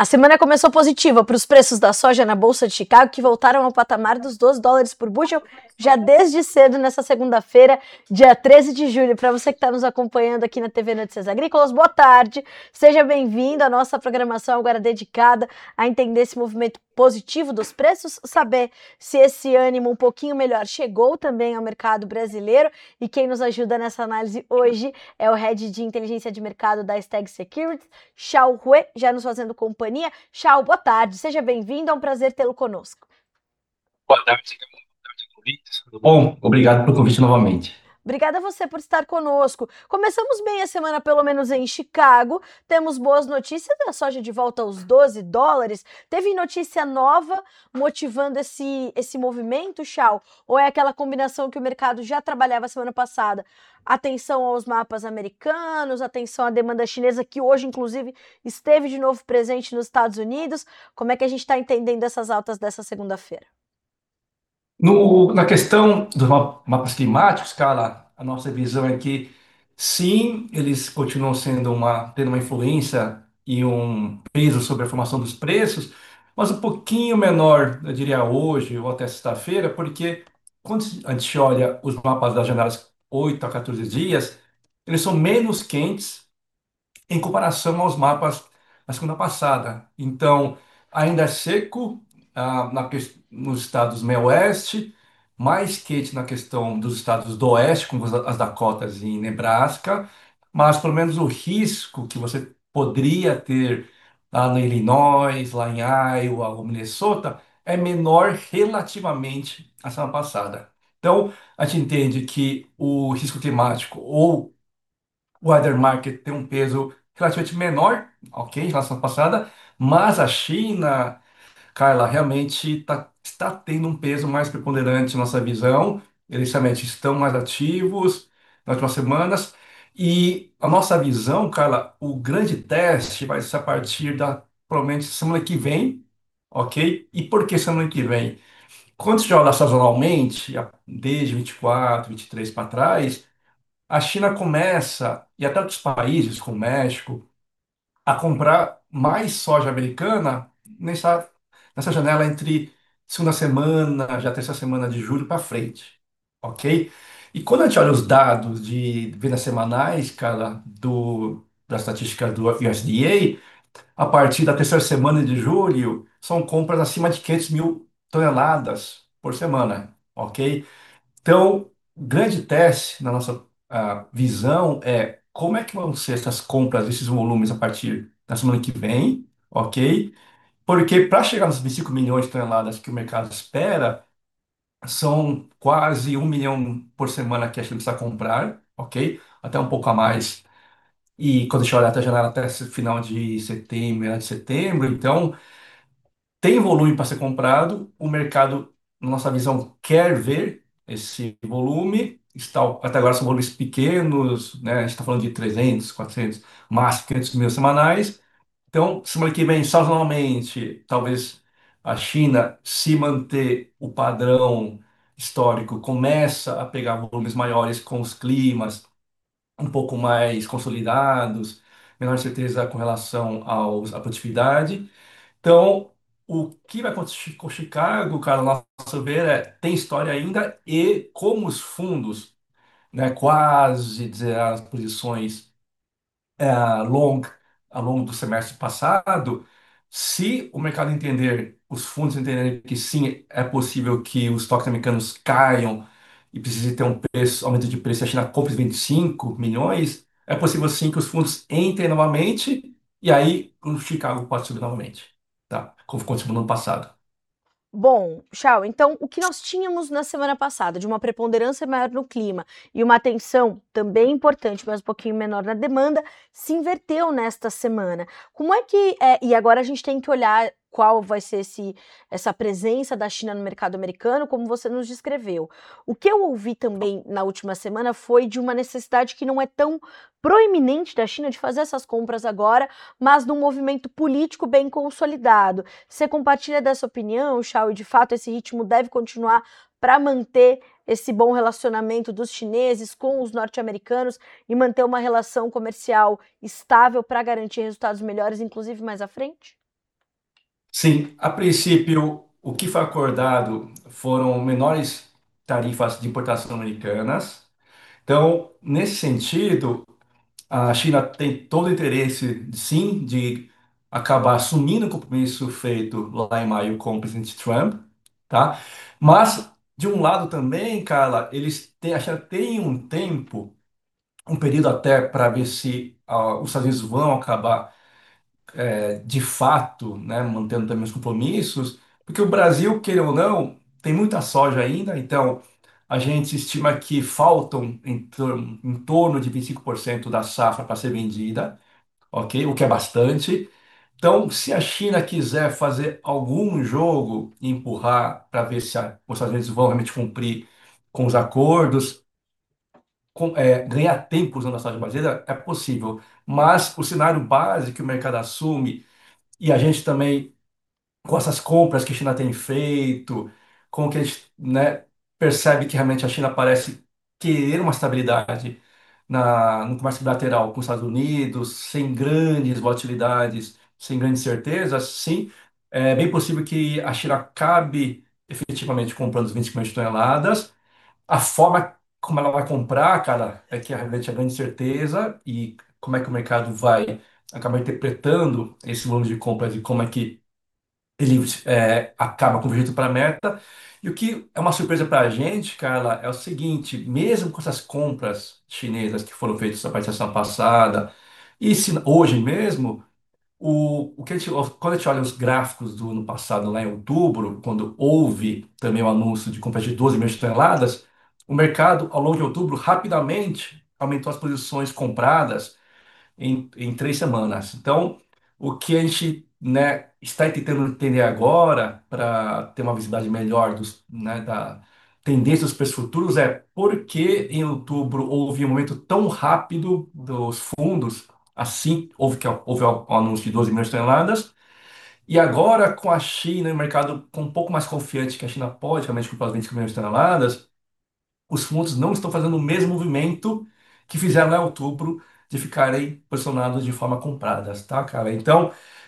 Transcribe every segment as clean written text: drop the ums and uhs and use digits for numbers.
A semana começou positiva para os preços da soja na Bolsa de Chicago, que voltaram ao patamar dos $12 por bushel já desde cedo nessa segunda-feira, dia 13 de julho. Para você que está nos acompanhando aqui na TV Notícias Agrícolas, boa tarde, seja bem-vindo à nossa programação agora dedicada a entender esse movimento positivo dos preços, saber se esse ânimo um pouquinho melhor chegou também ao mercado brasileiro. E quem nos ajuda nessa análise hoje é o Head de Inteligência de Mercado da Steg Securities, Xiao Hui, já nos fazendo companhia. Xiao, boa tarde, seja bem-vindo, é um prazer tê-lo conosco. Boa tarde, Luiz. Tudo bom? Obrigado pelo convite novamente. Obrigada a você por estar conosco. Começamos bem a semana, pelo menos em Chicago. Temos boas notícias, a soja de volta aos $12. Teve notícia nova motivando esse movimento, Xiao? Ou é aquela combinação que o mercado já trabalhava semana passada? Atenção aos mapas americanos, atenção à demanda chinesa, que hoje, inclusive, esteve de novo presente nos Estados Unidos. Como é que a gente está entendendo essas altas dessa segunda-feira? Na questão dos mapas climáticos, cara, a nossa visão é que sim, eles continuam tendo uma influência e um peso sobre a formação dos preços, mas um pouquinho menor, eu diria hoje ou até sexta-feira, porque quando a gente olha os mapas das janelas 8 a 14 dias, eles são menos quentes em comparação aos mapas da semana passada. Então, ainda é seco nos estados meio-oeste, mais quente na questão dos estados do oeste, como as Dakotas e Nebraska, mas pelo menos o risco que você poderia ter lá no Illinois, lá em Iowa ou Minnesota, é menor relativamente à semana passada. Então, a gente entende que o risco climático ou o weather market tem um peso relativamente menor, ok, em relação à passada, mas a China, Carla, realmente está tendo um peso mais preponderante na nossa visão. Eles realmente estão mais ativos nas últimas semanas. E a nossa visão, Carla, o grande teste vai ser a partir da, provavelmente, semana que vem, ok? E por que semana que vem? Quando se olha sazonalmente, desde 24, 23 para trás, a China começa, e até outros países, como o México, a comprar mais soja americana nessa janela entre segunda semana, já terceira semana de julho para frente, ok? E quando a gente olha os dados de vendas semanais, cara, da estatística do USDA, a partir da terceira semana de julho, são compras acima de 500 mil toneladas por semana, ok? Então, o grande teste na nossa visão é como é que vão ser essas compras, esses volumes a partir da semana que vem, ok? Porque para chegar nos 25 milhões de toneladas que o mercado espera, são quase 1 milhão por semana que a gente precisa comprar, ok? Até um pouco a mais. E quando a gente olha até a janela até esse final de setembro, meio de setembro, então tem volume para ser comprado, o mercado, na nossa visão, quer ver esse volume. Até agora são volumes pequenos, né? A gente está falando de 300, 400, máximo 500 mil semanais. Então, semana que vem, sazonalmente, talvez a China, se manter o padrão histórico, começa a pegar volumes maiores com os climas um pouco mais consolidados, menor certeza com relação à produtividade. Então, o que vai acontecer com Chicago, cara, ao nosso ver, tem história ainda e como os fundos, né, quase dizer as posições long ao longo do semestre passado, se o mercado entender, os fundos entenderem que sim, é possível que os estoques americanos caiam e precise ter um aumento de preço, e a China compre 25 milhões, é possível sim que os fundos entrem novamente e aí o Chicago pode subir novamente, tá? Como aconteceu no ano passado. Bom, Xiao, então o que nós tínhamos na semana passada, de uma preponderância maior no clima e uma atenção também importante, mas um pouquinho menor na demanda, se inverteu nesta semana. Como é que e agora a gente tem que olhar qual vai ser essa presença da China no mercado americano, como você nos descreveu. O que eu ouvi também na última semana foi de uma necessidade que não é tão proeminente da China de fazer essas compras agora, mas num movimento político bem consolidado. Você compartilha dessa opinião, Xiao, e de fato esse ritmo deve continuar para manter esse bom relacionamento dos chineses com os norte-americanos e manter uma relação comercial estável para garantir resultados melhores, inclusive mais à frente? Sim, a princípio, o que foi acordado foram menores tarifas de importação americanas. Então, nesse sentido, a China tem todo o interesse, sim, de acabar assumindo o compromisso feito lá em maio com o presidente Trump, tá? Mas, de um lado também, Carla, eles têm, a China tem um tempo, um período até para ver se os Estados Unidos vão acabar de fato, né, mantendo também os compromissos, porque o Brasil, queira ou não, tem muita soja ainda, então a gente estima que faltam em torno de 25% da safra para ser vendida, ok? O que é bastante. Então, se a China quiser fazer algum jogo e empurrar para ver se os Estados Unidos vão realmente cumprir com os acordos, ganhar tempo usando a soja brasileira, é possível. Mas o cenário base que o mercado assume e a gente também, com essas compras que a China tem feito, com o que a gente, né, percebe que realmente a China parece querer uma estabilidade no comércio bilateral com os Estados Unidos, sem grandes volatilidades, sem grandes certezas, sim, é bem possível que a China acabe efetivamente comprando os 20 milhões de toneladas. A forma como ela vai comprar, cara, é que é realmente a grande certeza e como é que o mercado vai acabar interpretando esse volume de compras e como é que ele acaba convergindo para a meta. E o que é uma surpresa para a gente, Carla, é o seguinte: mesmo com essas compras chinesas que foram feitas a partir da semana passada, e se, hoje mesmo, o que quando a gente olha os gráficos do ano passado, lá em outubro, quando houve também o anúncio de compra de 12 milhões de toneladas, o mercado, ao longo de outubro, rapidamente aumentou as posições compradas em 3 semanas. Então, o que a gente, né, está tentando entender agora, para ter uma visibilidade melhor da tendência dos preços futuros, é por que em outubro houve um momento tão rápido dos fundos, assim, houve o anúncio de 12 milhões de toneladas, e agora com a China e o mercado com um pouco mais confiante que a China pode realmente comprar os 20 milhões de toneladas, os fundos não estão fazendo o mesmo movimento que fizeram em outubro de ficarem posicionados de forma compradas, tá, cara? Então,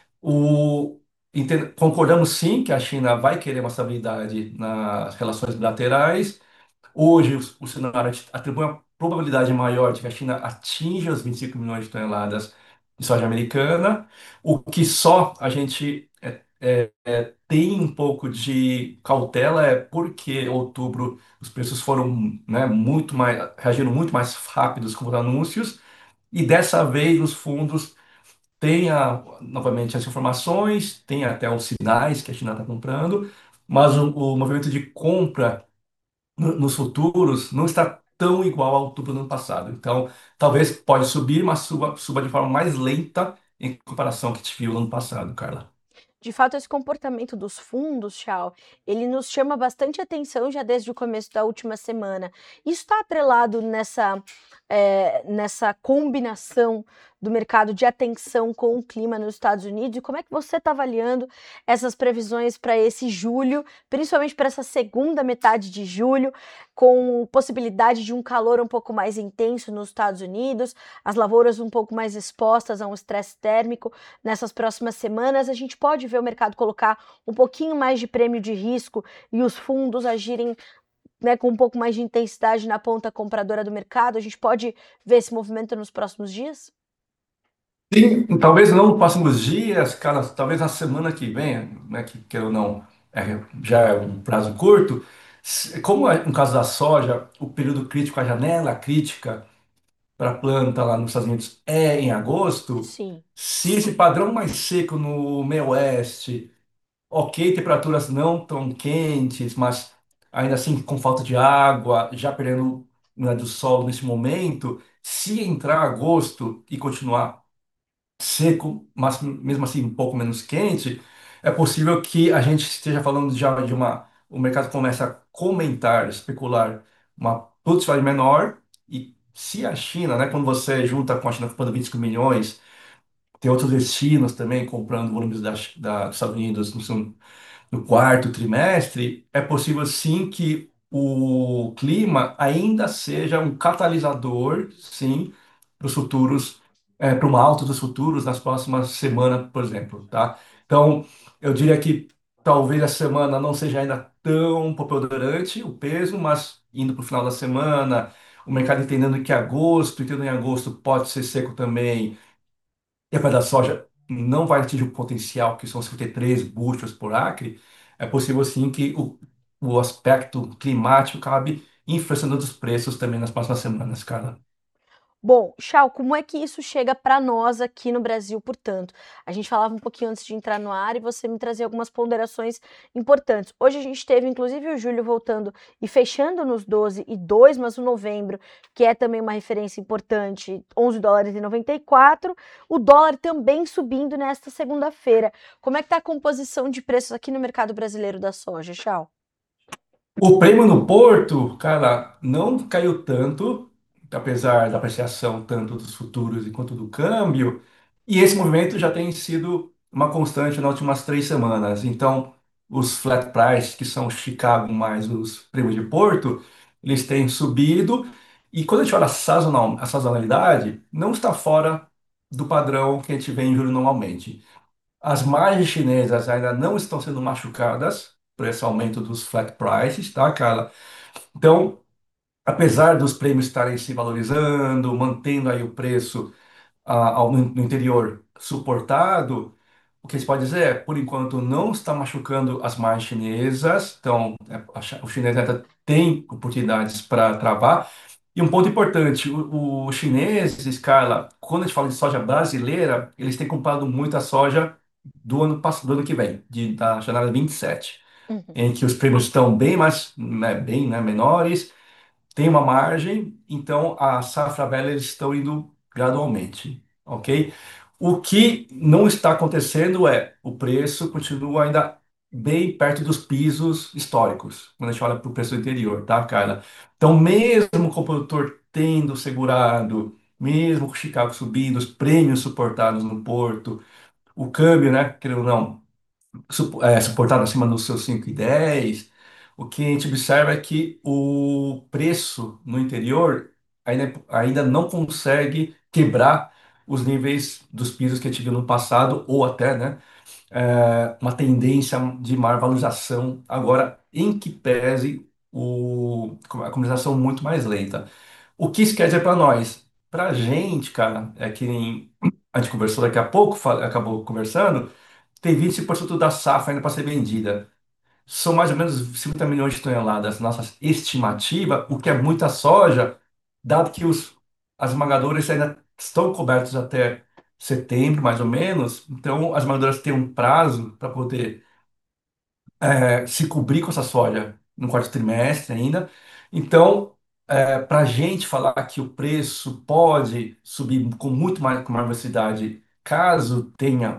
concordamos sim que a China vai querer uma estabilidade nas relações bilaterais. Hoje, o cenário atribui uma probabilidade maior de que a China atinja os 25 milhões de toneladas de soja americana, o que só a gente tem um pouco de cautela é porque em outubro os preços foram, né, muito mais, reagiram muito mais rápidos com os anúncios, e dessa vez os fundos têm novamente as informações, têm até os sinais que a China está comprando, mas o movimento de compra nos futuros não está tão igual ao outubro do ano passado. Então, talvez pode subir, mas suba de forma mais lenta em comparação ao que a gente viu no ano passado, Carla. De fato, esse comportamento dos fundos, Chao, ele nos chama bastante atenção já desde o começo da última semana. Isso está atrelado nessa combinação do mercado de atenção com o clima nos Estados Unidos. E como é que você está avaliando essas previsões para esse julho, principalmente para essa segunda metade de julho, com possibilidade de um calor um pouco mais intenso nos Estados Unidos, as lavouras um pouco mais expostas a um estresse térmico nessas próximas semanas? A gente pode ver o mercado colocar um pouquinho mais de prêmio de risco e os fundos agirem, né, com um pouco mais de intensidade na ponta compradora do mercado? A gente pode ver esse movimento nos próximos dias? Sim, talvez não nos próximos dias, cara, talvez na semana que vem, né, que queira ou não, já é um prazo curto. Como é no caso da soja, o período crítico, a janela crítica para a planta lá nos Estados Unidos é em agosto, Sim. se esse padrão mais seco no meio oeste, ok, temperaturas não tão quentes, mas ainda assim com falta de água, já perdendo, né, do sol nesse momento, se entrar agosto e continuar seco, mas mesmo assim um pouco menos quente, é possível que a gente esteja falando já de o mercado começa a comentar, especular uma produtividade menor, e se a China, né, quando você junta com a China comprando 25 milhões, tem outros destinos também comprando volumes dos Estados Unidos no quarto trimestre, é possível sim que o clima ainda seja um catalisador, sim, para os futuros, para uma alta dos futuros nas próximas semanas, por exemplo, tá? Então, Eu diria que talvez a semana não seja ainda tão preponderante o peso, mas indo para o final da semana, o mercado entendendo que entendendo em agosto pode ser seco também, e a da soja não vai atingir o potencial, que são 53 bushels por acre, é possível sim que o aspecto climático acabe influenciando os preços também nas próximas semanas, cara. Bom, Chau, como é que isso chega para nós aqui no Brasil, portanto? A gente falava um pouquinho antes de entrar no ar e você me trazia algumas ponderações importantes. Hoje a gente teve, inclusive, o Júlio voltando e fechando nos 12,2, mas o novembro, que é também uma referência importante, 11 dólares e 94. O dólar também subindo nesta segunda-feira. Como é que está a composição de preços aqui no mercado brasileiro da soja, Chau? O prêmio no Porto, cara, não caiu tanto, apesar da apreciação tanto dos futuros quanto do câmbio, e esse movimento já tem sido uma constante nas últimas 3 semanas. Então, os flat price, que são Chicago mais os prêmios de Porto, eles têm subido, e quando a gente olha a sazonalidade, não está fora do padrão que a gente vê em julho normalmente. As margens chinesas ainda não estão sendo machucadas por esse aumento dos flat prices, tá, cara? Então, apesar dos prêmios estarem se valorizando, mantendo aí o preço no interior suportado, o que a gente pode dizer é, por enquanto, não está machucando as margens chinesas, então o chinês ainda tem oportunidades para travar. E um ponto importante, os chineses, Carla, quando a gente fala de soja brasileira, eles têm comprado muita soja do ano que vem, da janela 27, Uhum. em que os prêmios estão bem mais, né, bem, né, menores, tem uma margem, então a safra velha eles estão indo gradualmente, ok? O que não está acontecendo é o preço continua ainda bem perto dos pisos históricos, quando a gente olha para o preço interior, tá, Carla? Então, mesmo com o produtor tendo segurado, mesmo com o Chicago subindo, os prêmios suportados no porto, o câmbio, né, querendo ou não, suportado acima dos seus 5,10. O que a gente observa é que o preço no interior ainda não consegue quebrar os níveis dos pisos que a gente viu no passado, ou até, né, uma tendência de maior valorização agora, em que pese a comercialização muito mais lenta. O que isso quer dizer para nós? Para a gente, cara, é que a gente conversou daqui a pouco, acabou conversando, tem 25% da safra ainda para ser vendida. São mais ou menos 50 milhões de toneladas, nossa estimativa, o que é muita soja, dado que as esmagadoras ainda estão cobertas até setembro, mais ou menos. Então, as esmagadoras têm um prazo para poder se cobrir com essa soja no quarto trimestre ainda. Então, para a gente falar que o preço pode subir com maior velocidade, caso tenha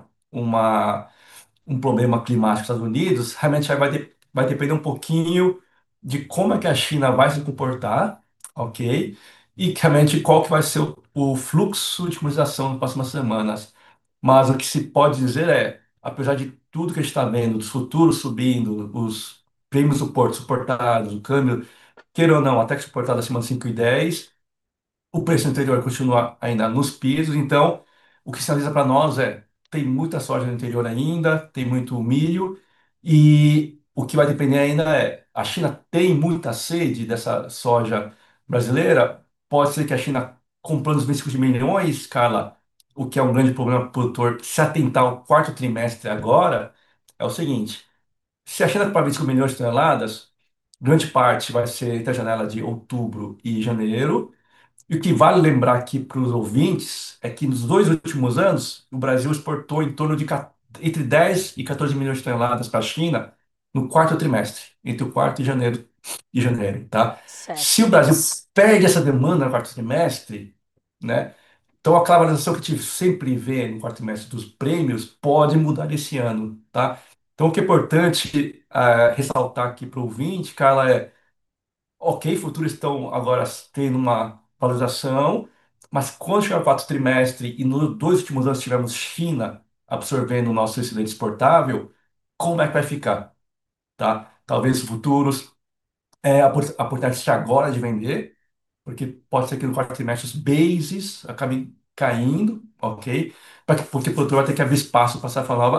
um problema climático nos Estados Unidos, realmente vai depender um pouquinho de como é que a China vai se comportar, ok? E realmente qual que vai ser o fluxo de comercialização nas próximas semanas. Mas o que se pode dizer é, apesar de tudo que a gente está vendo, os futuros subindo, os prêmios do Porto suportados, o câmbio, queira ou não, até que suportado acima de 5,10, o preço interior continua ainda nos pisos, então o que sinaliza para nós é tem muita soja no interior ainda, tem muito milho, e o que vai depender ainda é a China tem muita sede dessa soja brasileira, pode ser que a China comprando os 25 de milhões, Carla, o que é um grande problema para o produtor se atentar ao quarto trimestre agora, é o seguinte, se a China comprar 25 milhões de toneladas, grande parte vai ser entre a janela de outubro e janeiro, e o que vale lembrar aqui para os ouvintes é que nos 2 últimos anos, o Brasil exportou em torno de entre 10 e 14 milhões de toneladas para a China no quarto trimestre, entre o quarto e janeiro, tá? Se Certo. o Brasil perde essa demanda no quarto trimestre, né? Então a valorização que a gente sempre vê no quarto trimestre dos prêmios pode mudar esse ano, tá? Então o que é importante ressaltar aqui para o ouvinte, Carla, é ok, futuros estão agora tendo uma valorização, mas quando chegar o quarto trimestre e nos 2 últimos anos tivemos China absorvendo o nosso excedente exportável, como é que vai ficar? Tá? Talvez os futuros, a oportunidade agora de vender, porque pode ser que no quarto trimestre os bases acabem caindo, ok? Porque o produtor vai ter que abrir espaço para safra nova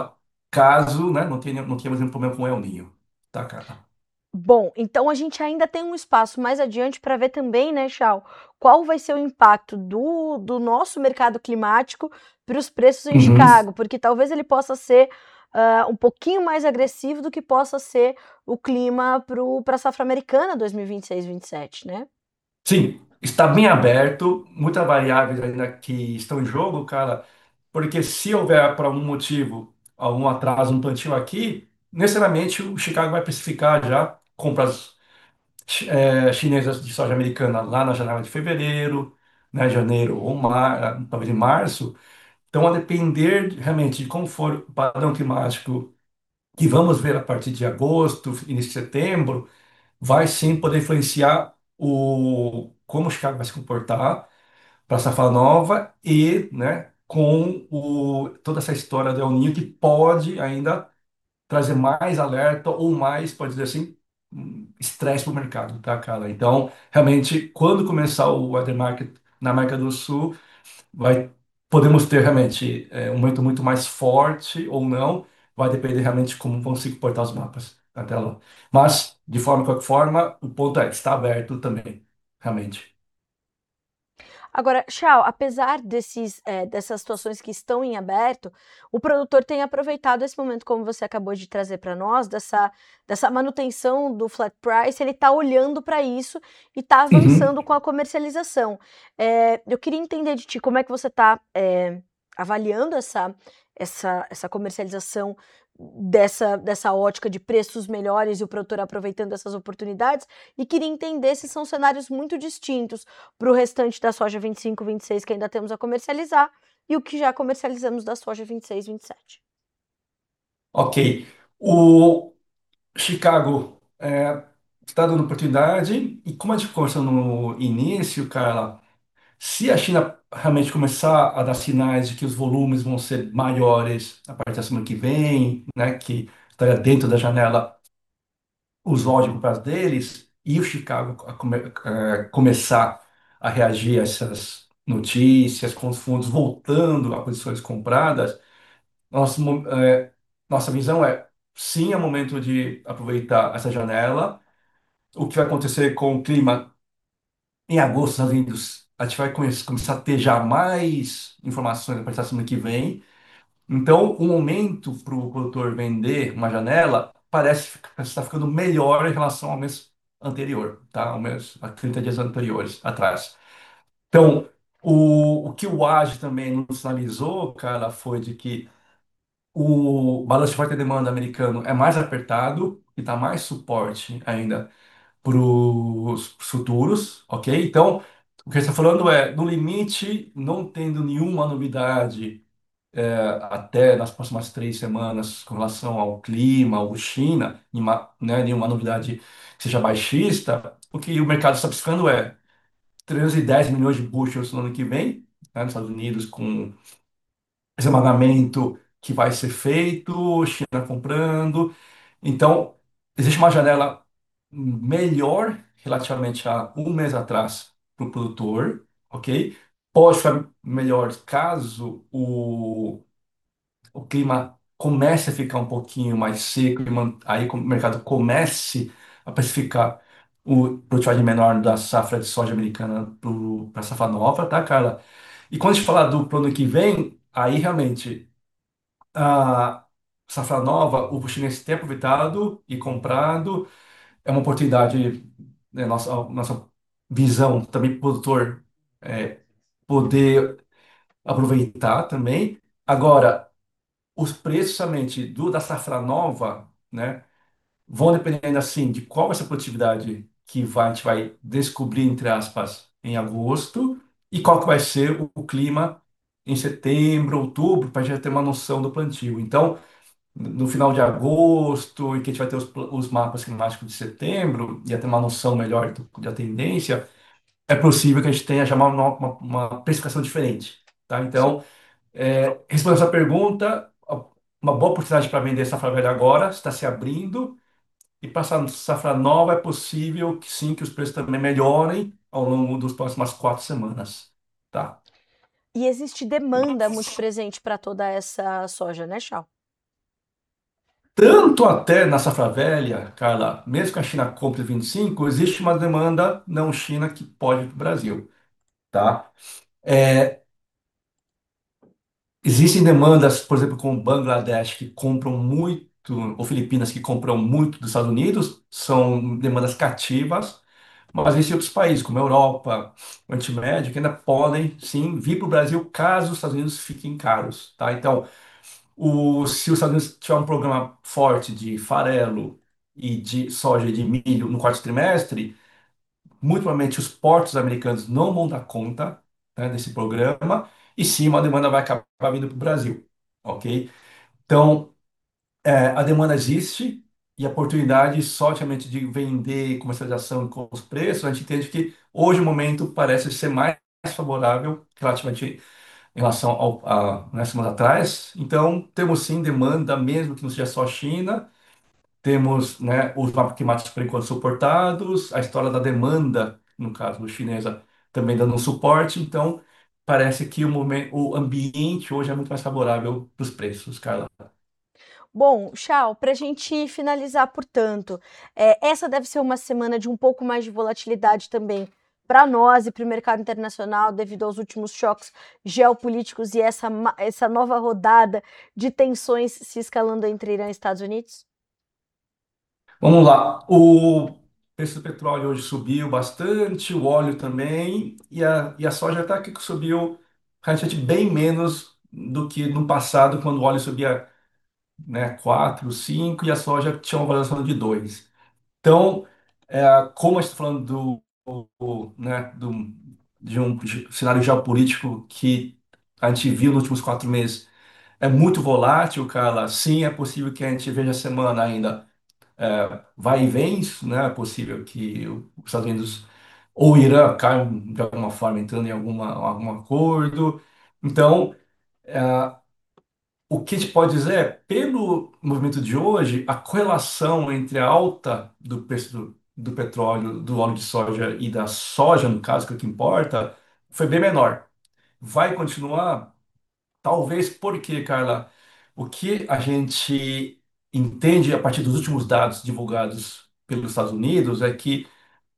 caso, né, não tenhamos nenhum problema com o El Niño. Tá, cara? Bom, então a gente ainda tem um espaço mais adiante para ver também, né, Chau, qual vai ser o impacto do nosso mercado climático para os preços em Uhum. Chicago, porque talvez ele possa ser um pouquinho mais agressivo do que possa ser o clima para a safra americana 2026-27, né? Sim, está bem aberto, muitas variáveis ainda que estão em jogo, cara, porque se houver, por algum motivo, algum atraso no plantio aqui, necessariamente o Chicago vai precificar já compras chinesas de soja americana lá na janela de fevereiro, né, janeiro ou talvez em março. Então, a depender realmente de como for o padrão climático que vamos ver a partir de agosto, início de setembro, vai sim poder influenciar como o Chicago vai se comportar para a safra nova e, né, com toda essa história do El Niño que pode ainda trazer mais alerta ou mais, pode dizer assim, estresse para o mercado, tá, cara? Então, realmente, quando começar o weather market na América do Sul, vai, podemos ter realmente um momento muito mais forte ou não, vai depender realmente de como vão se comportar os mapas até lá. Mas, de qualquer forma, o ponto é que está aberto também, realmente. Agora, Chau, apesar dessas situações que estão em aberto, o produtor tem aproveitado esse momento, como você acabou de trazer para nós, dessa manutenção do flat price, ele está olhando para isso e está Uhum. avançando com a comercialização. Eu queria entender de ti como é que você está avaliando essa comercialização dessa ótica de preços melhores e o produtor aproveitando essas oportunidades, e queria entender se são cenários muito distintos para o restante da soja 25, 26 que ainda temos a comercializar e o que já comercializamos da soja 26, 27. Ok. O Chicago está dando oportunidade, e como a gente conversou no início, cara, se a China realmente começar a dar sinais de que os volumes vão ser maiores a partir da semana que vem, né, que estaria dentro da janela usual de compras deles, e o Chicago começar a reagir a essas notícias, com os fundos voltando a posições compradas, nossa visão é, sim, é momento de aproveitar essa janela. O que vai acontecer com o clima em agosto, Estados Unidos, a gente vai começar a ter já mais informações a partir da semana que vem. Então, o momento para o produtor vender uma janela parece estar ficando melhor em relação ao mês anterior, tá? Ao mês, a 30 dias anteriores, atrás. Então, o que o AGE também nos sinalizou, cara, foi de que o balanço de oferta e demanda americano é mais apertado e dá mais suporte ainda para os futuros, ok? Então, o que ele está falando é, no limite, não tendo nenhuma novidade até nas próximas 3 semanas com relação ao clima, ou China, nenhuma novidade que seja baixista, o que o mercado está buscando é 310 milhões de bushels no ano que vem, né, nos Estados Unidos, com esmagamento que vai ser feito, China comprando. Então, existe uma janela melhor relativamente a um mês atrás para o produtor, ok? Pode ficar melhor caso o clima comece a ficar um pouquinho mais seco, e aí o mercado comece a precificar o produtividade menor da safra de soja americana para a safra nova, tá, cara? E quando a gente falar do plano que vem, aí realmente a safra nova, o chinês tem aproveitado e comprado, é uma oportunidade, né, nossa visão também para o produtor é, poder aproveitar também. Agora, os preços somente da safra nova, né, vão dependendo assim de qual vai ser a produtividade a gente vai descobrir, entre aspas, em agosto, e qual que vai ser o clima em setembro, outubro, para a gente já ter uma noção do plantio. Então, no final de agosto, em que a gente vai ter os mapas climáticos de setembro, e ia ter uma noção melhor da tendência, é possível que a gente tenha já uma precificação diferente. Tá? Então, respondendo essa pergunta, uma boa oportunidade para vender safra velha agora está se abrindo, e para safra nova é possível que sim, que os preços também melhorem ao longo das próximas 4 semanas. Tá? E existe demanda muito presente para toda essa soja, né, Chau? Tanto até na safra velha, Carla, mesmo que a China compre 25, existe uma demanda não China que pode ir para o Brasil, tá? É, existem demandas, por exemplo, com o Bangladesh, que compram muito, ou Filipinas, que compram muito dos Estados Unidos, são demandas cativas, mas existem outros países, como a Europa, o Oriente Médio, que ainda podem, sim, vir para o Brasil caso os Estados Unidos fiquem caros, tá? Então, se os Estados Unidos tiver um programa forte de farelo e de soja e de milho no quarto trimestre, muito provavelmente os portos americanos não vão dar conta, né, desse programa, e sim, uma demanda vai acabar vindo para o Brasil, ok? Então, a demanda existe e a oportunidade somente de vender e comercialização com os preços, a gente entende que hoje o momento parece ser mais favorável relativamente em relação né, semanas atrás. Então, temos sim demanda, mesmo que não seja só China. Temos, né, os mapas climáticos por enquanto suportados, a história da demanda, no caso do chinesa, também dando um suporte. Então, parece que o ambiente hoje é muito mais favorável para os preços, Carla. Bom, Chau, para a gente finalizar, portanto, essa deve ser uma semana de um pouco mais de volatilidade também para nós e para o mercado internacional, devido aos últimos choques geopolíticos e essa nova rodada de tensões se escalando entre Irã e Estados Unidos? Vamos lá. O preço do petróleo hoje subiu bastante, o óleo também, e a soja até que subiu relativamente bem menos do que no passado, quando o óleo subia, né, 4, 5 e a soja tinha uma variação de 2. Então, como a gente está falando né, de um cenário geopolítico que a gente viu nos últimos 4 meses, é muito volátil, Carla. Sim, é possível que a gente veja a semana ainda vai e vem, né? É possível que os Estados Unidos ou o Irã caiam de alguma forma entrando em algum acordo. Então, é, o que a gente pode dizer é, pelo movimento de hoje, a correlação entre a alta do preço do petróleo, do óleo de soja e da soja, no caso, que é o que importa, foi bem menor. Vai continuar? Talvez porque, Carla, o que a gente entende a partir dos últimos dados divulgados pelos Estados Unidos é que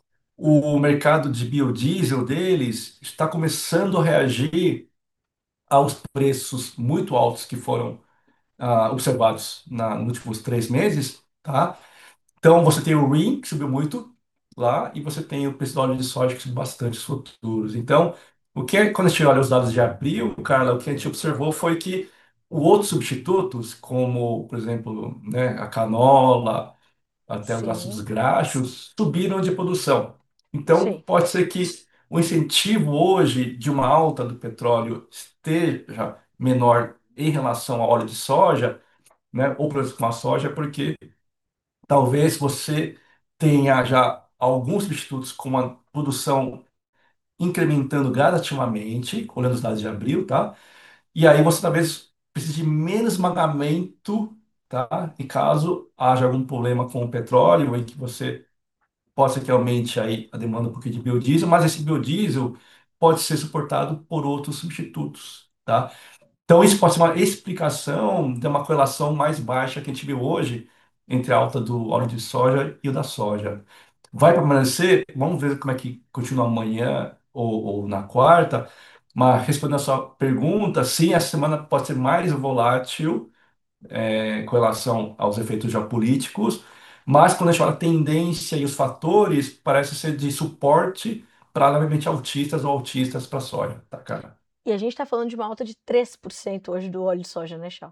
o mercado de biodiesel deles está começando a reagir aos preços muito altos que foram observados nos últimos 3 meses, tá? Então você tem o RIN, que subiu muito lá, e você tem o preço do óleo de soja que subiu bastante os futuros. Então, quando a gente olha os dados de abril, Carla, o que a gente observou foi que outros substitutos, como, por exemplo, né, a canola, até os ácidos Sim, graxos, subiram de produção. Então, sim. pode ser que o incentivo hoje de uma alta do petróleo esteja menor em relação ao óleo de soja, né, ou produtos com a soja, porque talvez você tenha já alguns substitutos com a produção incrementando gradativamente, olhando os dados de abril, tá? E aí você talvez precise de menos esmagamento, tá? E caso haja algum problema com o petróleo, em que você possa que aumente aí a demanda um pouquinho de biodiesel, mas esse biodiesel pode ser suportado por outros substitutos, tá? Então, isso pode ser uma explicação de uma correlação mais baixa que a gente viu hoje entre a alta do óleo de soja e o da soja. Vai permanecer? Vamos ver como é que continua amanhã ou na quarta. Mas respondendo a sua pergunta, sim, essa semana pode ser mais volátil com relação aos efeitos geopolíticos, mas quando a gente fala tendência e os fatores, parece ser de suporte para levemente altistas ou altistas para a soja, tá, cara? E a gente está falando de uma alta de 3% hoje do óleo de soja, né, Chau?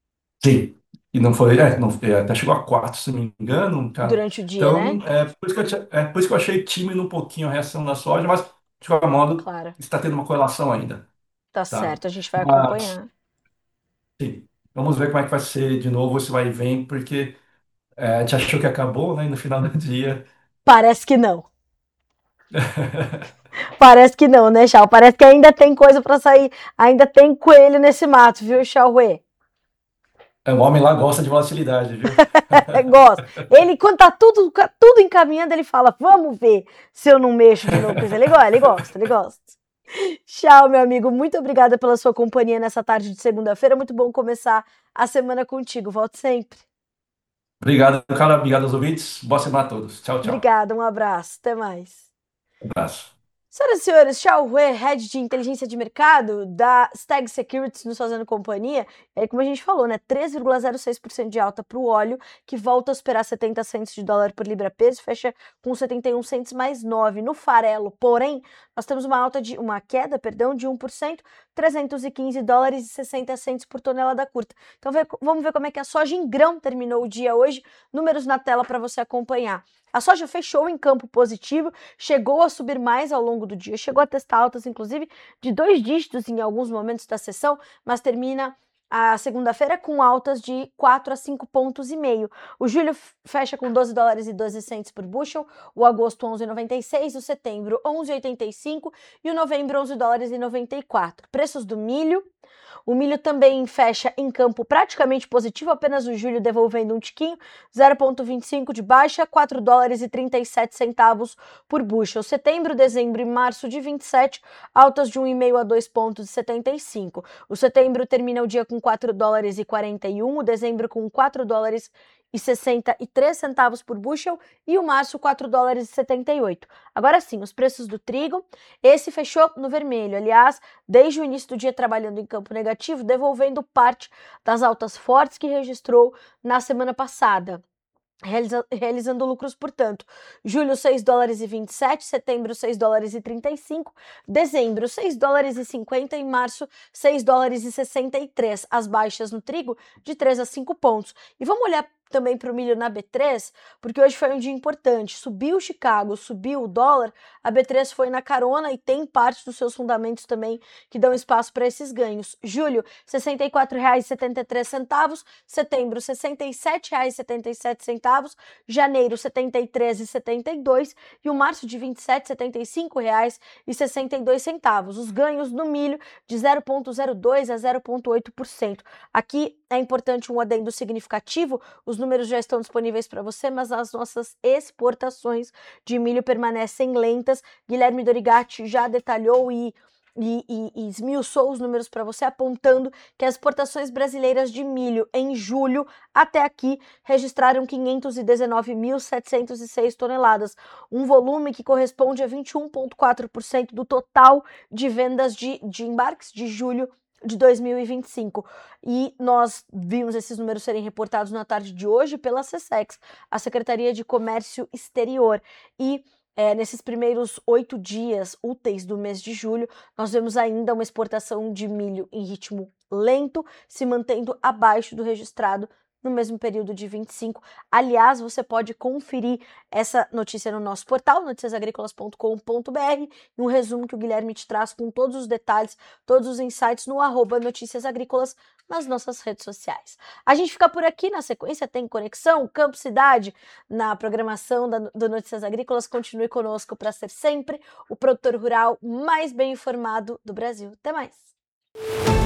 Sim. E não foi, não, até chegou a 4, se não me engano, cara. Durante o dia, né? Então, por isso que eu achei tímido um pouquinho a reação da soja, mas, de qualquer modo, Claro. está tendo uma correlação ainda, Tá tá? certo, a gente vai Mas, acompanhar. sim, vamos ver como é que vai ser de novo esse vai e vem, porque a gente achou que acabou, né, e no final do dia... Parece que não. Parece que não, né, Chau? Parece que ainda tem coisa para sair. Ainda tem coelho nesse mato, viu, Chauê? O homem lá gosta de volatilidade, viu? Gosta. Ele, quando tá tudo encaminhando, ele fala: vamos ver se eu não mexo de novo com isso. Ele gosta, ele gosta, ele gosta. Tchau, meu amigo. Muito obrigada pela sua companhia nessa tarde de segunda-feira. Muito bom começar a semana contigo. Volte sempre. Obrigado, cara. Obrigado aos ouvintes. Boa semana a todos. Tchau, tchau. Obrigada, um abraço, até mais. Abraço. Senhoras e senhores, Xiao Hui, head de inteligência de mercado da Stag Securities, nos fazendo companhia. E aí, como a gente falou, né, 3,06% de alta para o óleo, que volta a superar 70 centes de dólar por libra-peso, fecha com 71 centes mais 9. No farelo, porém, nós temos uma queda, de 1%, 315 dólares e 60 centes por tonelada curta. Então, vamos ver como é que a soja em grão terminou o dia hoje. Números na tela para você acompanhar. A soja fechou em campo positivo, chegou a subir mais ao longo do dia, chegou a testar altas, inclusive, de 2 dígitos em alguns momentos da sessão, mas termina a segunda-feira com altas de 4 a 5,5 pontos. O julho fecha com 12 dólares e 12 centes por bushel, o agosto 11,96, o setembro 11,85 e o novembro 11 dólares e 94. Preços do milho. O milho também fecha em campo praticamente positivo, apenas o julho devolvendo um tiquinho, 0,25 de baixa, 4 dólares e 37 centavos por bushel. Setembro, dezembro e março de 27, altas de 1,5 a 2,75. O setembro termina o dia com 4 dólares e 41, o dezembro com 4 dólares e 63 centavos por bushel e o março 4 dólares e 78. Agora sim, os preços do trigo, esse fechou no vermelho, aliás, desde o início do dia trabalhando em campo negativo, devolvendo parte das altas fortes que registrou na semana passada. Realizando lucros, portanto, julho 6 dólares e 27, setembro 6 dólares e 35, dezembro 6 dólares e 50 e março 6 dólares e 63. As baixas no trigo de 3 a 5 pontos. E vamos olhar também para o milho na B3, porque hoje foi um dia importante. Subiu o Chicago, subiu o dólar, a B3 foi na carona e tem parte dos seus fundamentos também que dão espaço para esses ganhos. Julho, R$ 64,73, setembro, R$ 67,77, janeiro, R$ 73,72 e o março de 27, R$ 75,62. Os ganhos no milho de 0,02 a 0,8%. Aqui é importante um adendo significativo, os números já estão disponíveis para você, mas as nossas exportações de milho permanecem lentas. Guilherme Dorigatti já detalhou e esmiuçou os números para você, apontando que as exportações brasileiras de milho em julho até aqui registraram 519.706 toneladas, um volume que corresponde a 21,4% do total de vendas de embarques de julho de 2025. E nós vimos esses números serem reportados na tarde de hoje pela SECEX, a Secretaria de Comércio Exterior. E nesses primeiros 8 dias úteis do mês de julho, nós vemos ainda uma exportação de milho em ritmo lento, se mantendo abaixo do registrado no mesmo período de 25. Aliás, você pode conferir essa notícia no nosso portal, noticiasagricolas.com.br, um resumo que o Guilherme te traz com todos os detalhes, todos os insights no @Notícias Agrícolas nas nossas redes sociais. A gente fica por aqui, na sequência tem Conexão, Campo Cidade, na programação do Notícias Agrícolas. Continue conosco para ser sempre o produtor rural mais bem informado do Brasil. Até mais!